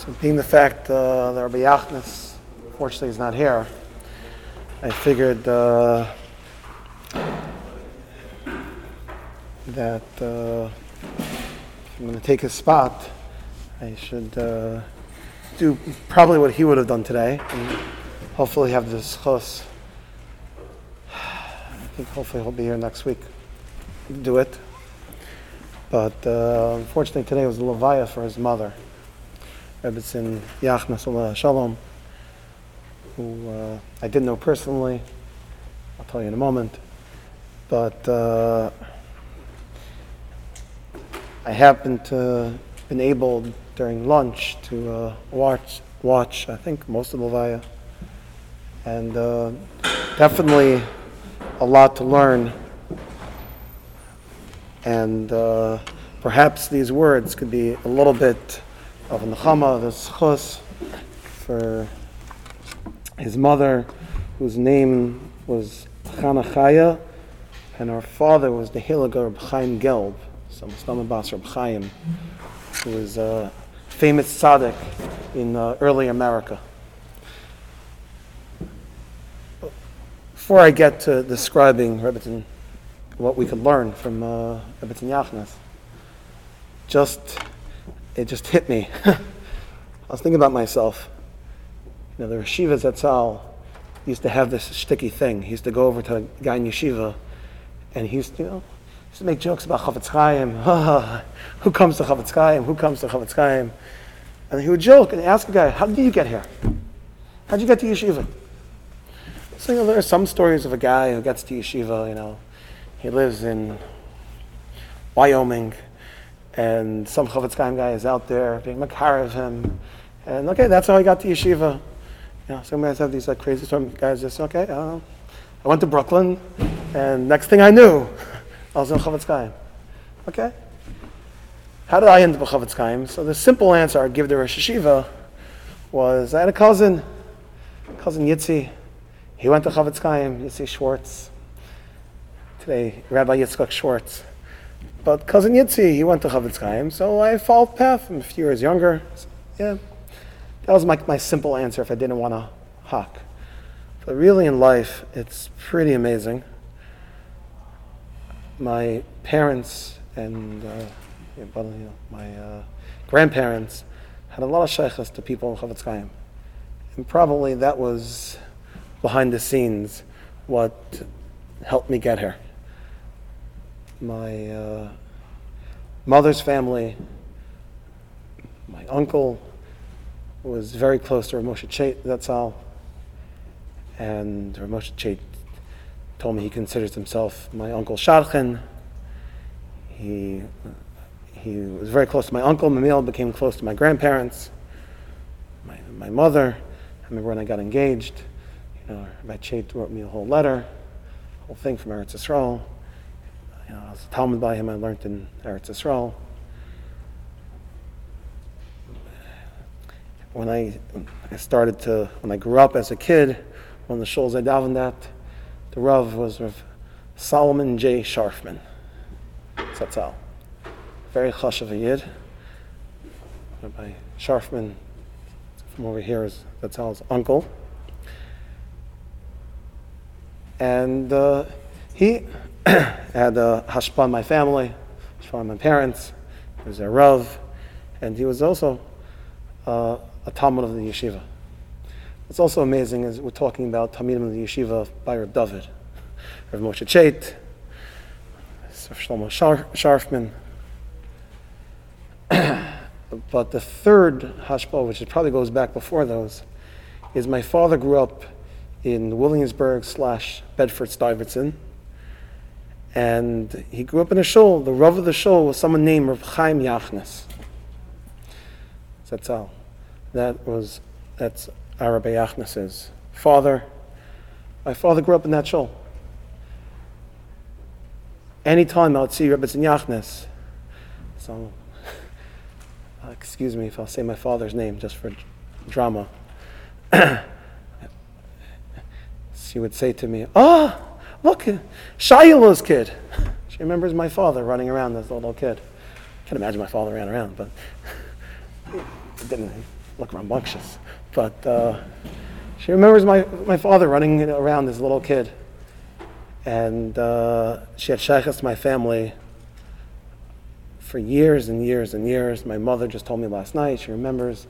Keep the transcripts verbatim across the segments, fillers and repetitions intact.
So being the fact uh, that Rabbi Yachnes, fortunately, is not here, I figured uh, that uh, if I'm going to take his spot, I should uh, do probably what he would have done today, and hopefully have this chos. I think hopefully he'll be here next week to do it. But uh, unfortunately today was the levaya for his mother, Rebbetzin Yachnes Alav Shalom, who uh, I didn't know personally. I'll tell you in a moment. But uh, I happened to been able during lunch to uh, watch watch I think most of the levaya, and uh, definitely a lot to learn. And uh, perhaps these words could be a little bit of a nechama, the schus for his mother, whose name was Chana Chaya, and her father was the Hiliga Reb Chaim Gelb, so Muslim Bas Reb Chaim, who was a famous tzaddik in uh, early America. Before I get to describing Rebbetzin, what we could learn from uh, Rebbetzin Yachnes, just it just hit me. I was thinking about myself. You know, the Yeshiva Zatzal used to have this sticky thing. He used to go over to a guy in yeshiva, and he used to, you know, used to make jokes about Chavetz Chaim. Who comes to Chavetz Chaim? Who comes to Chavetz Chaim? And he would joke and ask a guy, "How did you get here? How did you get to yeshiva?" So, you know, there are some stories of a guy who gets to yeshiva. You know, he lives in Wyoming, and some Chavetz Chaim guy is out there being makar of him, and okay, that's how he got to yeshiva. You know, some guys have these like crazy. Some guys just okay. Uh, I went to Brooklyn, and next thing I knew, I was in Chavetz Chaim. Okay, how did I end up in Chavetz Chaim? So the simple answer I'd give to Rosh Yeshiva was I had a cousin, cousin Yitzi. He went to Chavetz Chaim, Yitzi Schwartz. Today, Rabbi Yitzchak Schwartz. But cousin Yitzi, he went to Chavetz Chaim, so I followed path. I'm a few years younger. So, yeah, that was my, my simple answer if I didn't want to hawk. But really in life, it's pretty amazing. My parents and uh, you know, my uh, grandparents had a lot of shaykhs to people in Chavetz Chaim. And probably that was behind the scenes what helped me get here. My uh, mother's family, my uncle was very close to Rav Moshe Chait Zatzal, and Rav Moshe Chait told me he considers himself my uncle Shadchan. He he was very close to my uncle. Mamil became close to my grandparents, my my mother. I remember when I got engaged, you know, Rabbi Chait wrote me a whole letter, whole thing from Eretz Yisrael. You know, I was a Talmud by him. I learned in Eretz Yisrael. When I, I started to, when I grew up as a kid, one of the shuls I davened at, the Rav was Rav Solomon J. Sharfman, Zatzal. Very chashav a yid. Rabbi Sharfman, from over here, is Zatzal's uncle. And uh, he had a hashpah on my family, hashpah on my parents. He was a Rav, and he was also uh, a Talmud of the yeshiva. What's also amazing is we're talking about Talmidim of the yeshiva by Reb David, Rav Moshe Chait, Rav Shlomo Shar- Sharfman. But the third hashpah, which is probably goes back before those, is my father grew up in Williamsburg slash Bedford-Stuyvesant. And he grew up in a shul. The Rav of the shul was someone named Reb Chaim Yachnes. That's all. That was, that's Rabbi Yachnes's father. My father grew up in that shul. Anytime I would see Rebbetzin Yachnes, so, uh, excuse me if I'll say my father's name just for drama. She would say to me, "Oh, look, Shiloh's kid." She remembers my father running around as a little kid. I can't imagine my father ran around, but it didn't. look rambunctious. But uh, she remembers my, my father running around as a little kid. And uh, she had shaykhs to my family for years and years and years. My mother just told me last night, she remembers.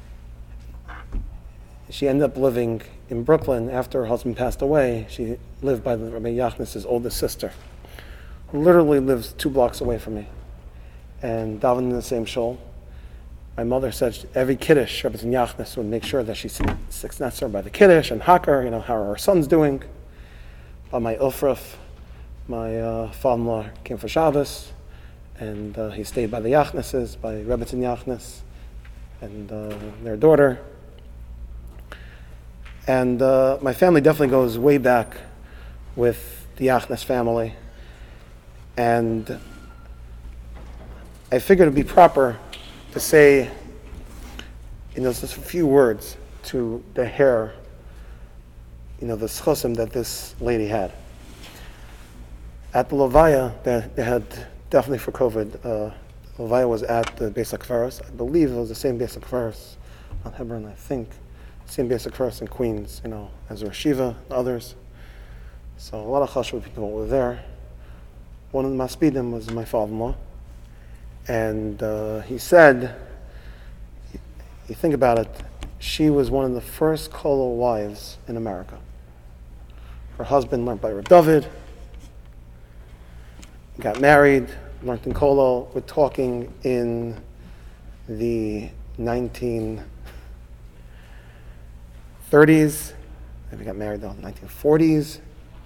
She ended up living in Brooklyn after her husband passed away. She lived by the Rabbi Yachnes's oldest sister, who literally lives two blocks away from me, and davened in the same shul. My mother said she, every Kiddush, Rabbi Yachnes would make sure that she sits next to her by the Kiddush and Haker, you know, how her son's doing. By my Ufraf, my uh, father-in-law came for Shabbos, and uh, he stayed by the Yachneses, by Rebbe Yachnes and uh, their daughter. And uh, my family definitely goes way back with the Yachnes family. And I figured it'd be proper to say, you know, just a few words to the hair, you know, the schusim that this lady had. At the Levaya, they, they had, definitely for COVID, uh, Levaya was at the Beis HaKvaros. I believe it was the same Beis HaKvaros on Hebron, I think. Same Beis HaKvaros in Queens, you know, as Rosh Shiva and others. So a lot of Chashva people were there. One of the Maspidim was my father-in-law. And uh, he said, you think about it, she was one of the first Kollel wives in America. Her husband learned by Reb David, got married, learned in Kollel. We're talking in the nineteen thirties. Maybe got married though in the nineteen forties.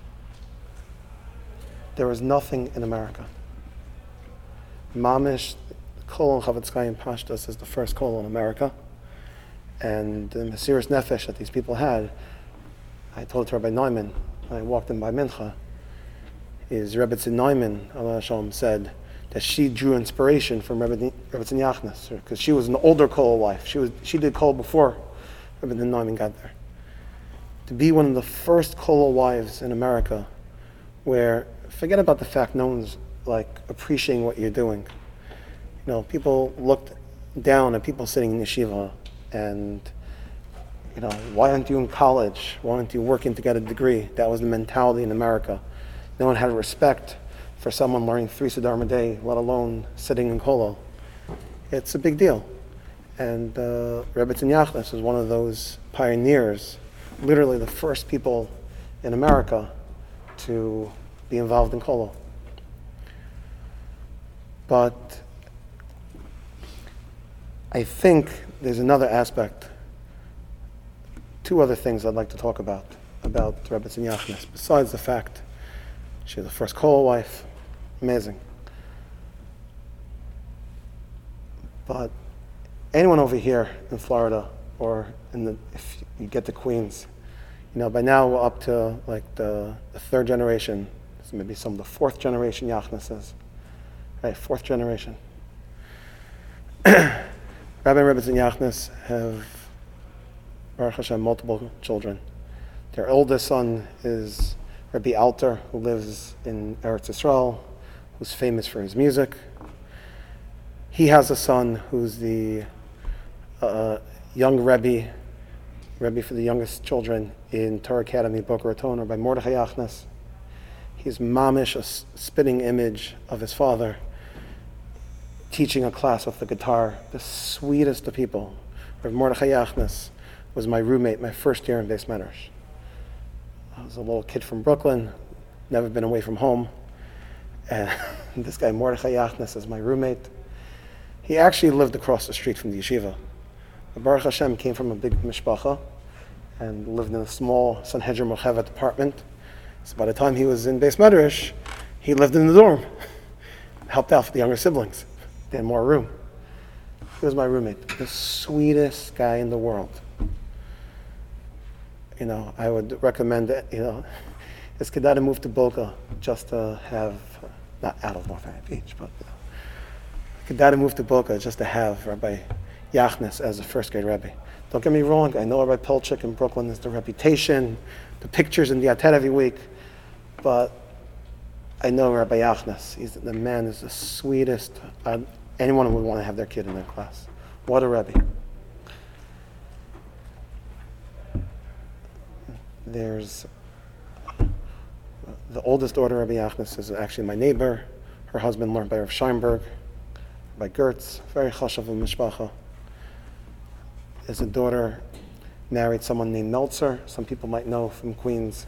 There was nothing in America. Mamish, Kollel Chavetz Chaim Pashtus is the first Kollel in America. And the Mesiras Nefesh that these people had, I told it to Rabbi Neumann when I walked in by Mincha, is Rebbe Tzin Neumann, Allah Shalom, said that she drew inspiration from Rebbe Tzin Yachnes, because she was an older Kollel wife. She was she did Kollel before Rebbe Tzin Neumann got there. To be one of the first Kollel wives in America, where, forget about the fact no one's like appreciating what you're doing. You know, people looked down at people sitting in yeshiva and, you know, why aren't you in college? Why aren't you working to get a degree? That was the mentality in America. No one had respect for someone learning three Siddharim a day, let alone sitting in Kollel. It's a big deal. And uh, Rebbe Tzin Yachnes was one of those pioneers, literally the first people in America to be involved in Kollel. But I think there's another aspect, two other things I'd like to talk about, about Rebbe Tzin Yachnes, besides the fact she's the first Kollel wife, amazing. But anyone over here in Florida, or in the, if you get to Queens, you know, by now we're up to like the, the third generation, so maybe some of the fourth generation Yachneses, right, fourth generation. Rabbi and Rebbe Tzin Yachnes have, Baruch Hashem, multiple children. Their oldest son is Rabbi Alter, who lives in Eretz Yisrael, who's famous for his music. He has a son who's the uh, young Rebbe, Rebbe for the youngest children in Torah Academy, Boca Raton, Rabbi Mordechai Yachnes. He's mamish, a spitting image of his father, teaching a class with the guitar, the sweetest of people. Rabbi Mordechai Yachnes was my roommate my first year in Beis Medrash. I was a little kid from Brooklyn, never been away from home, and this guy Mordechai Yachnes is my roommate. He actually lived across the street from the yeshiva. Baruch Hashem came from a big mishpacha and lived in a small Sanhedrin Mochevet apartment. So by the time he was in Beis Medrash, he lived in the dorm, helped out for the younger siblings. They had more room. He was my roommate, the sweetest guy in the world. You know, I would recommend it, you know, it's kedai to move to Boca just to have, not out of North Miami Beach, but you know, kedai to move to Boca just to have Rabbi Yachnes as a first grade Rebbe. Don't get me wrong, I know Rabbi Pilchik in Brooklyn is the reputation, the pictures in the Atet every week, but I know Rabbi Yachnes. He's, the man is the sweetest. Uh, anyone would want to have their kid in their class. What a Rebbe. There's the oldest daughter of Rabbi Yachnis is actually my neighbor. Her husband learned by Rav Scheinberg, by Gertz, very chashav and mishpacha. There's a daughter married someone named Meltzer. Some people might know from Queens.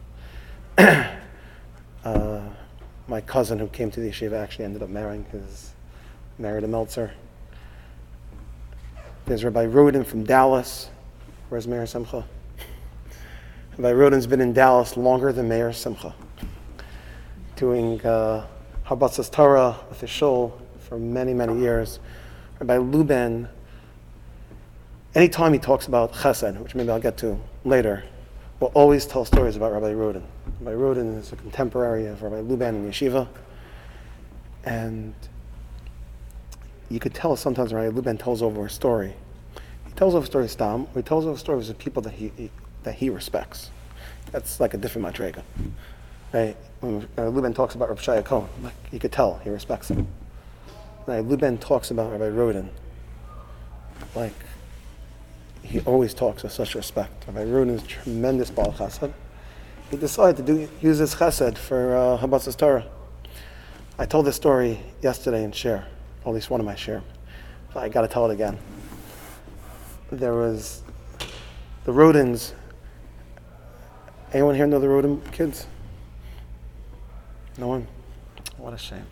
uh, my cousin who came to the yeshiva actually ended up marrying his, married a Meltzer. There's Rabbi Rodin from Dallas. Where's Meir Simcha? Rabbi Rodin's been in Dallas longer than Meir Simcha, doing uh, Habatzas Torah with his shul for many, many years. Rabbi Luben, anytime he talks about chesed, which maybe I'll get to later, will always tell stories about Rabbi Rodin. Rabbi Rodin is a contemporary of Rabbi Luben in yeshiva, and you could tell sometimes Rabbi Luben tells over a story. He tells over stories stam, or he tells over stories of people that he, he that he respects. That's like a different madrega. Right? When Rabbi Luben talks about Rabbi Shaya Cohen, like you could tell he respects him. Rabbi Luben talks about Rabbi Rodin, like he always talks with such respect. Rabbi Rodin is a tremendous Baal Chesed. He decided to do use his Chesed for uh, Habatzas Torah. I told this story yesterday in Shir, or at least one of my Shir. I got to tell it again. There was the Rodins. Anyone here know the Rodin kids? No one? What a shame.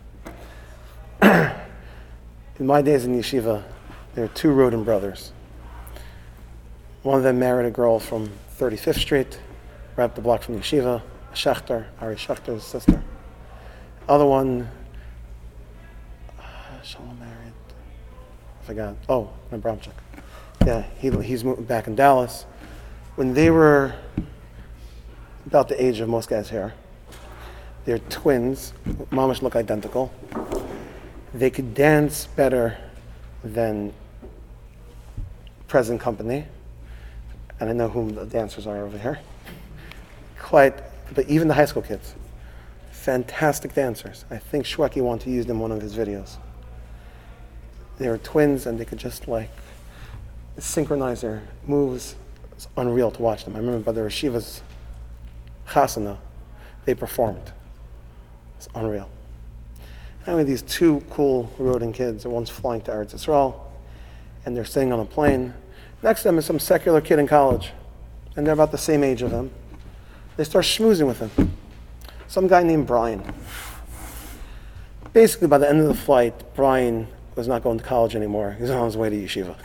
In my days in yeshiva, there were two Rodin brothers. One of them married a girl from thirty-fifth Street, right up the block from the yeshiva, Schechter, Ari Schechter's sister. Other one, uh, Shalom married, I forgot. Oh, Abramchik. Yeah, he, he's moved back in Dallas. When they were about the age of most guys here, they're twins, mamish look identical. They could dance better than present company. And I know whom the dancers are over here. Quite, but even the high school kids, fantastic dancers. I think Shweki wanted to use them in one of his videos. They were twins and they could just like synchronize their moves. It's unreal to watch them. I remember by the Rashiva's chasana, they performed. It's unreal. Anyway, these two cool Rodin kids, one's flying to Eretz Yisrael, and they're sitting on a plane. Next to them is some secular kid in college, and they're about the same age of him. They start schmoozing with him. Some guy named Brian. Basically, by the end of the flight, Brian was not going to college anymore. He was on his way to yeshiva.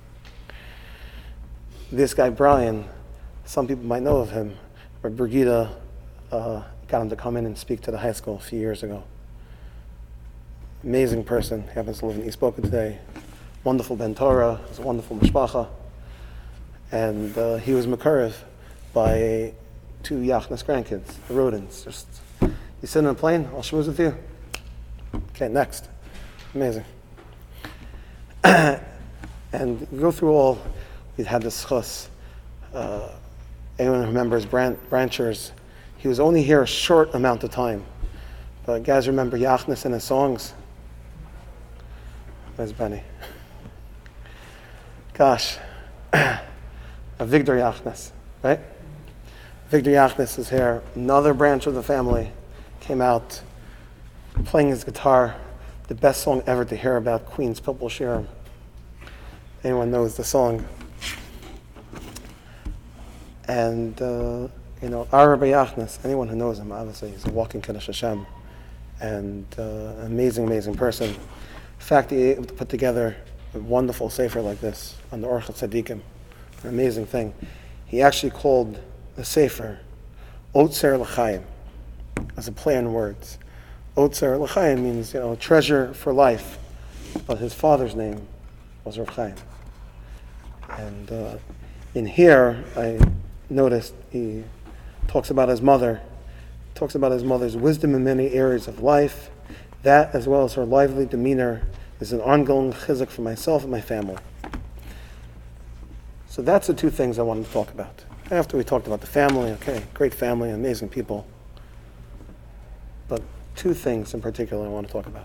This guy, Brian, some people might know of him, but Brigida uh, got him to come in and speak to the high school a few years ago. Amazing person. He happens to live in East Boca today. Wonderful Ben Torah. He's a wonderful mishpacha. And uh, he was makarev by two Yachnas grandkids, the Rodins. Just, you sit in a plane, I'll schmooze with you. Okay, next. Amazing. And we go through all, we'd had this chus. Uh, anyone who remembers Bran- Branchers, he was only here a short amount of time. But guys remember Yachnas and his songs? Where's Benny? Gosh. Victor Yachnas, right? Victor Yachnas is here. Another branch of the family came out playing his guitar. The best song ever to hear about Queen's Pilpul Shirim. Anyone knows the song? And, uh, you know, our Rabbi Yachnas, anyone who knows him, obviously, he's a walking Kiddush Hashem. And uh, an amazing, amazing person. In fact, he able to put together a wonderful sefer like this on the Orchot Tzadikim. An amazing thing. He actually called the sefer Otzer L'Chaim, as a play on words. Otzer L'Chaim means, you know, treasure for life. But his father's name was Rav Chaim. And uh, in here, I noticed he talks about his mother, talks about his mother's wisdom in many areas of life. That, as well as her lively demeanor, is an ongoing chizuk for myself and my family. So that's the two things I wanted to talk about. After we talked about the family, okay, great family, amazing people. But two things in particular I want to talk about.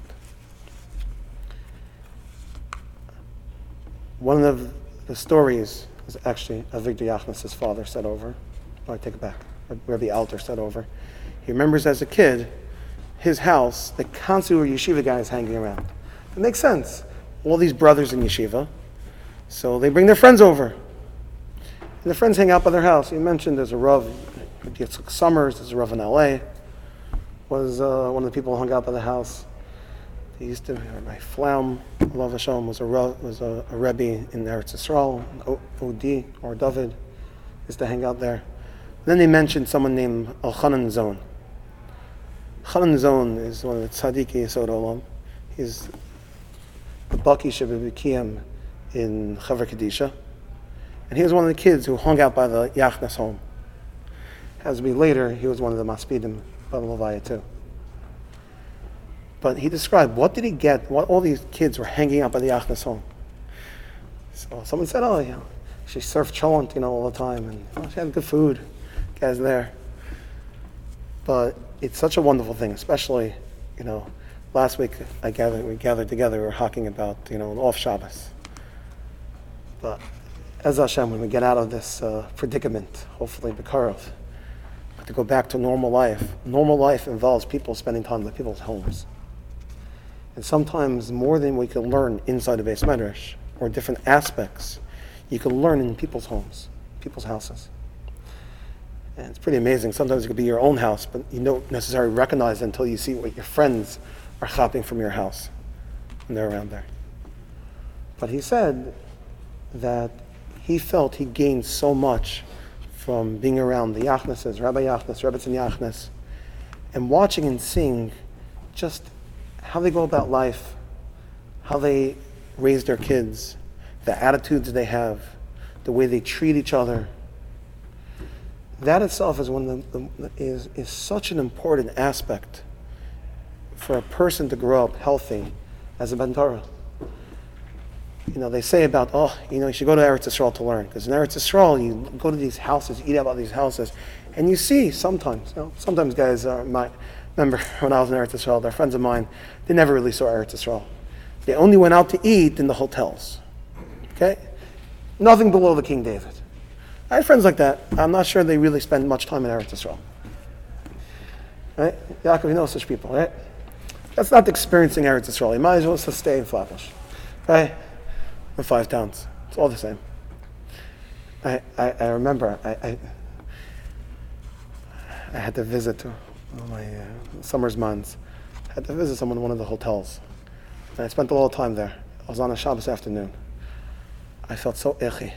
One of the stories is actually Avigdor Yachnas' father said over. Oh, I take it back. Rabbi Alter said over. He remembers as a kid, his house, the constantly were yeshiva guys hanging around. It makes sense. All these brothers in yeshiva, so they bring their friends over. And the friends hang out by their house. You mentioned there's a Rav, Yitzchak Summers, there's a Rav in L A, was uh, one of the people who hung out by the house. He used to, my Flaum, Allah Hashem, was a Rav, was a, a Rebbe in Eretz Yisrael, O D, or David, used to hang out there. Then they mentioned someone named Elchanan Zon. Elchanan Zon is one of the Tzadiki Yesod Olam. He's the Baki Shebibikiyam in Chaver Kedisha. And he was one of the kids who hung out by the Yachnas home. Has to be later, he was one of the Maspidim by the Levaya too. But he described, what did he get, what all these kids were hanging out by the Yachnas home. So someone said, oh, you know, she served cholent, you know, all the time, and oh, she had good food. Guys there. But it's such a wonderful thing, especially, you know, last week I gathered, we gathered together, we were talking about, you know, off Shabbos. But as Hashem, when we get out of this uh, predicament, hopefully B'karov, to go back to normal life. Normal life involves people spending time in people's homes. And sometimes more than we can learn inside a Beis Medrash, or different aspects, you can learn in people's homes, people's houses. And it's pretty amazing. Sometimes it could be your own house, but you don't necessarily recognize it until you see what your friends are shopping from your house when they're around there. But he said that he felt he gained so much from being around the Yachnases, Rabbi Yachnas, Rebbetzin Yachnas, and watching and seeing just how they go about life, how they raise their kids, the attitudes they have, the way they treat each other. That itself is one of the, the is is such an important aspect for a person to grow up healthy as a Ben Torah. You know, they say about, oh, you know, you should go to Eretz Yisrael to learn, because in Eretz Yisrael you go to these houses, you eat out of these houses, and you see sometimes, you know, sometimes guys are my remember when I was in Eretz Yisrael, they're friends of mine, they never really saw Eretz Yisrael. They only went out to eat in the hotels. Okay? Nothing below the King David. I had friends like that. I'm not sure they really spend much time in Eretz Yisrael. Right? Yaakov, you know such people, right? That's not experiencing Eretz Yisrael. You might as well just stay in Flatbush. Right? In Five Towns. It's all the same. I I, I remember I, I I had to visit one of my uh, summer's months. I had to visit someone in one of the hotels. And I spent a little time there. I was on a Shabbos afternoon. I felt so icky.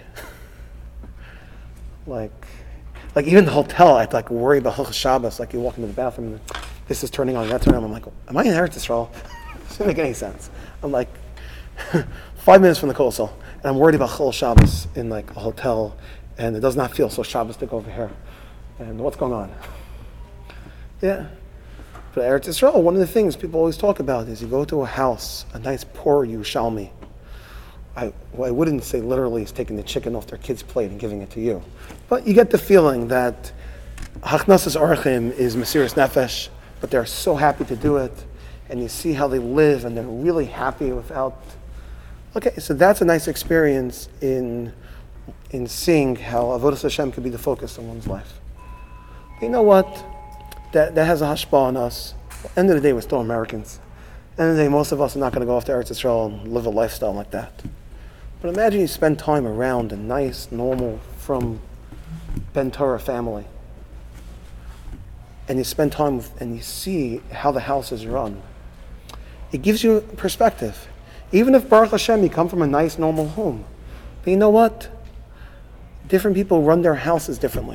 Like, like even the hotel, I had to like worry about Hilchos Shabbos. Like you walk into the bathroom, and this is turning on, that's turning on. I'm like, am I in Eretz Yisrael? It doesn't make any sense. I'm like five minutes from the Kosel, and I'm worried about Chol Shabbos in like a hotel, and it does not feel so Shabbos-tic over here. And what's going on? Yeah. But Eretz Yisrael, one of the things people always talk about is you go to a house, a nice poor Yerushalmi. I, well, I wouldn't say literally is taking the chicken off their kid's plate and giving it to you. But you get the feeling that Hachnasas Orchim is Mesiras Nefesh, but they're so happy to do it, and you see how they live, and they're really happy without... Okay, so that's a nice experience in in seeing how Avodas Hashem can be the focus of one's life. But you know what? That that has a hashpah on us. At the end of the day, we're still Americans. At the end of the day, most of us are not going to go off to Eretz Yisrael and live a lifestyle like that. But imagine you spend time around a nice, normal, from Ben Torah family. And you spend time with, and you see how the house is run. It gives you perspective. Even if Baruch Hashem, you come from a nice, normal home. But you know what? Different people run their houses differently.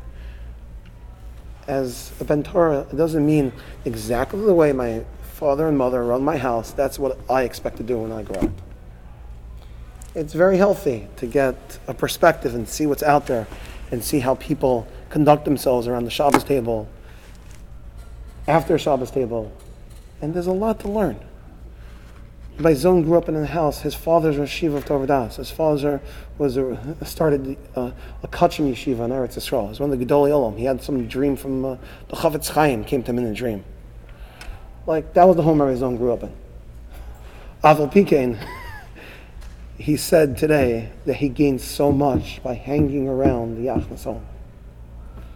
As a Ben Torah, it doesn't mean exactly the way my father and mother run my house. That's what I expect to do when I grow up. It's very healthy to get a perspective and see what's out there and see how people conduct themselves around the Shabbos table, after Shabbos table. And there's a lot to learn. My Zon grew up in a house. His father's Rosh Yeshiva of Torah Das. His father was a, started a, a Kachim Yeshiva in Eretz Yisrael. He was one of the Gedolei Olam. He had some dream from uh, the Chavetz Chaim came to him in a dream. Like, that was the home where Zon grew up in. Aval Pikein, he said today that he gained so much by hanging around the Yachnas home.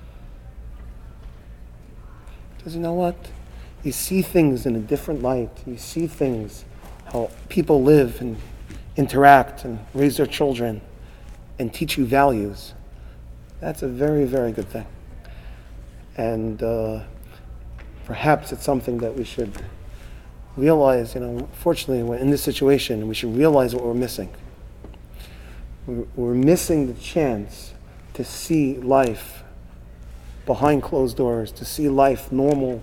Because you know what? You see things in a different light. You see things, how people live and interact and raise their children and teach you values. That's a very, very good thing. And uh, perhaps it's something that we should realize, you know, fortunately, we're in this situation, we should realize what we're missing. We're missing the chance to see life behind closed doors, to see life normal.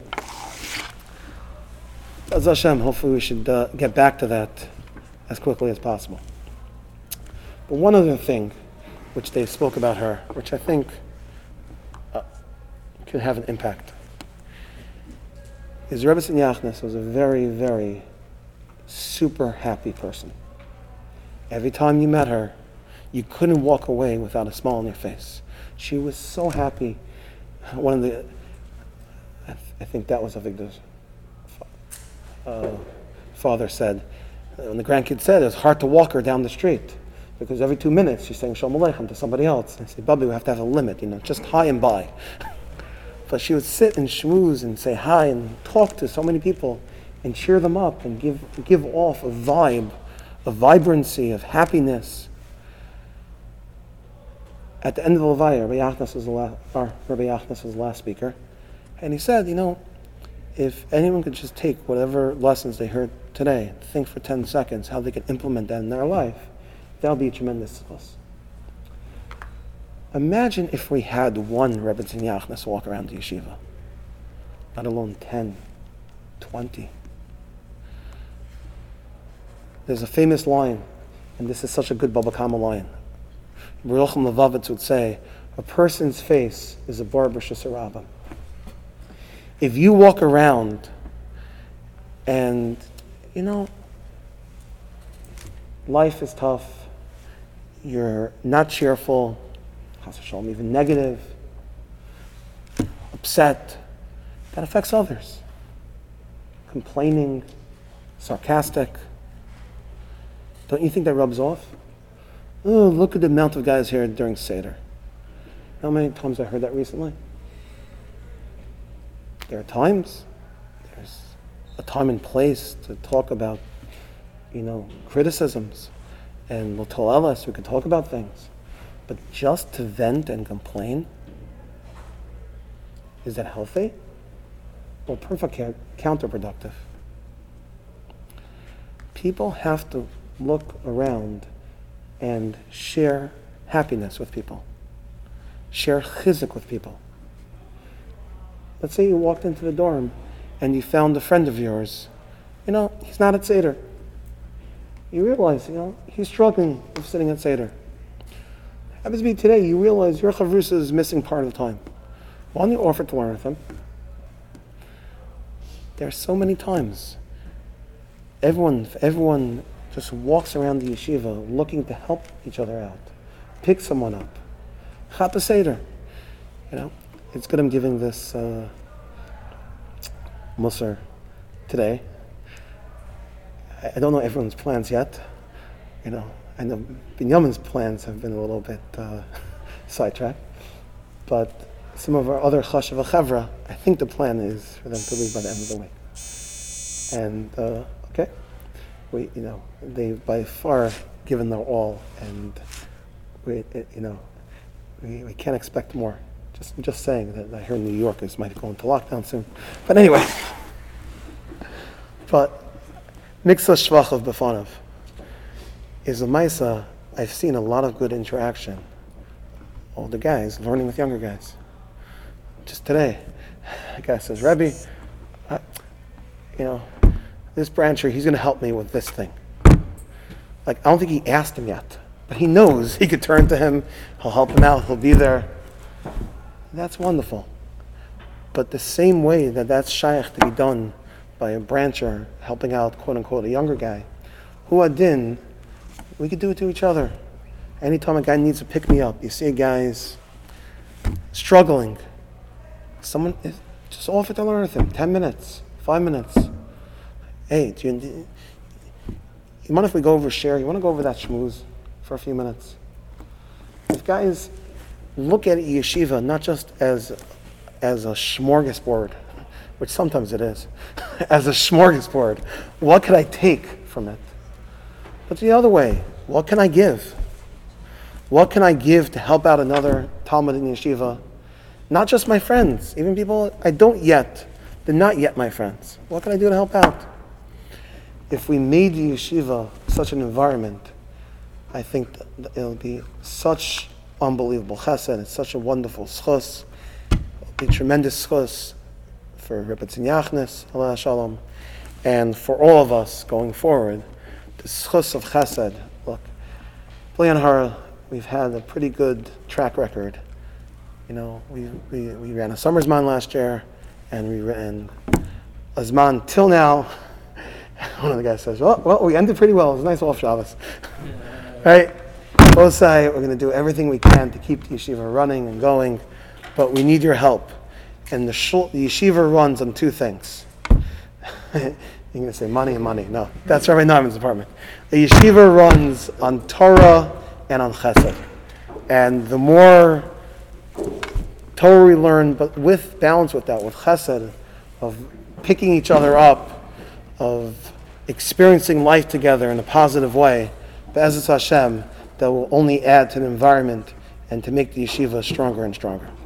As Hashem, hopefully we should uh, get back to that as quickly as possible. But one other thing, which they spoke about her, which I think uh, could have an impact, is Rebbetzin Yachnis was a very, very super happy person. Every time you met her, you couldn't walk away without a smile on your face. She was so happy. One of the, I, th- I think that was Avigdor's uh, father said, when the grandkid said, it was hard to walk her down the street because every two minutes she's saying Shalom Aleichem to somebody else. And I said, Bubby, we have to have a limit, you know, just hi and bye. But she would sit and schmooze and say hi and talk to so many people and cheer them up and give give off a vibe, a vibrancy of happiness. At the end of the Levaya, Rabbi Yachnas was the last, or Rabbi Yachnas was the last speaker, and he said, you know, if anyone could just take whatever lessons they heard today, think for ten seconds how they can implement that in their life, that would be tremendous to us. Imagine if we had one Rebbetzin Yachnis walk around the yeshiva, let alone ten, twenty. There's a famous line, and this is such a good Baba Kama line. Yerucham Levavitz would say, a person's face is a bar b'shus harabim. If you walk around and, you know, life is tough, you're not cheerful, Chas v'shalom, even negative, upset, that affects others. Complaining, sarcastic. Don't you think that rubs off? Oh, look at the amount of guys here during Seder. How many times I heard that recently? There are times, there's a time and place to talk about, you know, criticisms. And L'tol Elas, we can talk about things. But just to vent and complain, is that healthy? Well, perfectly counterproductive. People have to look around and share happiness with people. Share chizuk with people. Let's say you walked into the dorm and you found a friend of yours. You know, he's not at Seder. You realize, you know, he's struggling with sitting at Seder. Happens to be today, you realize your chavrusa is missing part of the time. Why don't you offer to learn with him? There are so many times. Everyone, everyone just walks around the yeshiva looking to help each other out. Pick someone up. Chat Seder. You know, it's good I'm giving this uh, Musar today. I, I don't know everyone's plans yet. You know, I know Binyamin's plans have been a little bit uh, sidetracked. But some of our other Chashav Chavra, I think the plan is for them to leave by the end of the week. And, uh, okay, we, you know, they've by far given their all, and we, it, you know, we, we can't expect more. Just, I'm just saying that I heard New Yorkers might go into lockdown soon. But anyway, but Miksa Shvach of Befanov is a Maisa. I've seen a lot of good interaction. Older guys learning with younger guys. Just today, a guy says, Rebbe, I, you know, this brancher, he's going to help me with this thing. Like, I don't think he asked him yet, but he knows he could turn to him, he'll help him out, he'll be there. That's wonderful. But the same way that that's shaykh to be done by a brancher helping out, quote unquote, a younger guy, hu adin, we could do it to each other. Anytime a guy needs to pick me up, you see a guy's struggling, someone is, just offer to learn with him, ten minutes, five minutes. Hey, do you, do you, you mind if we go over share? You want to go over that shmooze for a few minutes? If guys look at yeshiva not just as as a smorgasbord, which sometimes it is, as a smorgasbord. What could I take from it? But the other way, what can I give? What can I give to help out another Talmud in yeshiva? Not just my friends, even people I don't yet, they're not yet my friends. What can I do to help out? If we made the yeshiva such an environment, I think that it'll be such unbelievable chesed. It's such a wonderful schus. It'll be tremendous schus for Rebbetzin Yachnes, Aleh Shalom, and for all of us going forward. The schus of chesed. Look, B'li Hara, we've had a pretty good track record. You know, we we, we ran a summer Zman last year, and we ran a Zman till now. One of the guys says, well, well, we ended pretty well. It was a nice off Shabbos. Right? Both sides, we're going to do everything we can to keep the yeshiva running and going, but we need your help. And the, shul, the yeshiva runs on two things. You're going to say money and money. No, that's Rabbi Naaman's department. The yeshiva runs on Torah and on chesed. And the more Torah we learn, but with balance with that, with chesed, of picking each other up, of experiencing life together in a positive way, Be'ezus Hashem, that will only add to the environment and to make the yeshiva stronger and stronger.